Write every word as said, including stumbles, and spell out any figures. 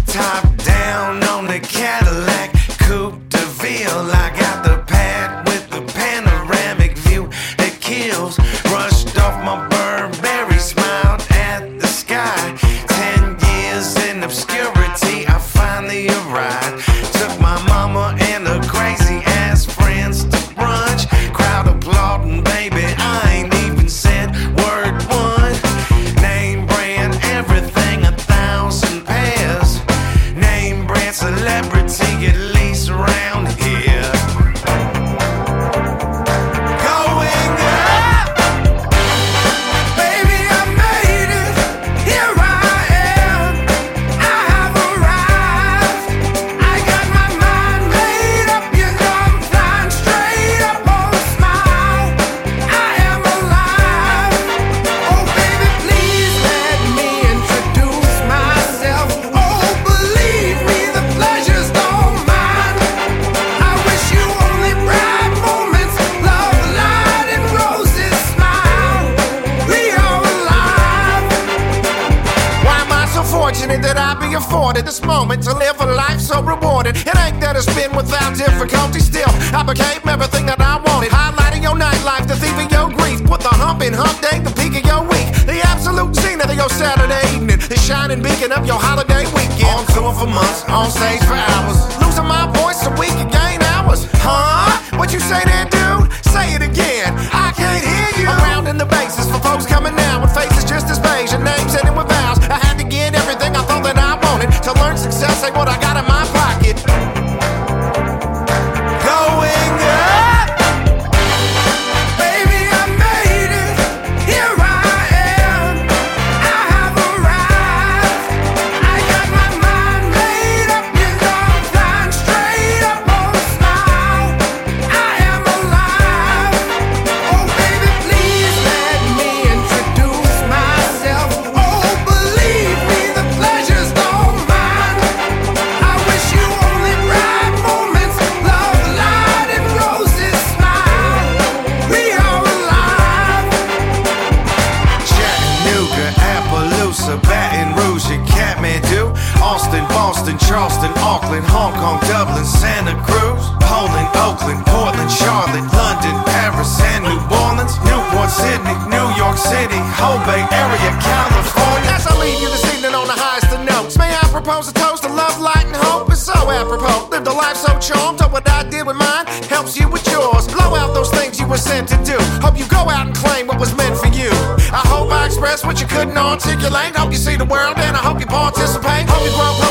top down on the Cadillac Coupe de Ville. I got the pad with the panoramic view that kills. Brushed off my Burberry, smiled at the sky. Ten years in obscurity, I finally arrived. Took my mama and her crazy ass friends to brunch. Crowd applauding, baby, I ain't even said word one. Name brand, everything, a thousand pairs. Name brand celebrity, at least around here. Going up, baby, I made it. Here I am, I have arrived. I got my mind made up, you know I'm flying straight up on a smile. I am alive. Oh baby, please let me introduce myself. Oh, believe me, the pleasure's all mine. I wish you only bright moments, love, light, and roses smile. We are alive. Why am I so fortunate that I be afforded this moment to live a life so rewarded? It ain't that it's been without difficulty. Still, I became everything that I wanted. Highlighting your nightlife, the thief of your grief. Put the hump in hump day, the peak of your week. The absolute zenith of your Saturday evening. The shining beacon of your holiday weekend. On tour for months, on stage for hours. Losing my voice so we can gain hours. Huh? What you say there, dude? Say it again. I can't hear you. I'm rounding the bases for folks coming now with faces just as beige and names ending with vows. I had to get everything I thought that I wanted to learn success. Ain't what I got in my pocket. Going up, baby, I made it. Here I am, I have arrived. I got my mind made up, you know I'm flying straight up on a smile. I am alive. Oh baby, please let me introduce myself. Oh, believe me, the pleasure's all mine. I wish you only bright moments, love, light, and roses smile. We are alive. Chattanooga, Appaloosa, Baton Rouge, and Kathmandu, Austin, Boston, Charleston, Auckland, Hong Kong, Dublin, Santa Cruz, Poland, Oakland, Portland, Charlotte, London, Paris, and New Orleans, Newport, Sydney, New York City, Whole Bay Area, California. As I leave you this evening on the highest of notes, may I propose a toast to love, light, and hope? It's so apropos. Lived a life so charmed. Hope what I did with mine helps you with yours. Blow out those things you were sent to do. Hope you go out and claim what was meant for you. I hope I expressed what you couldn't articulate. Hope you see the world and I hope you participate. Hope you grow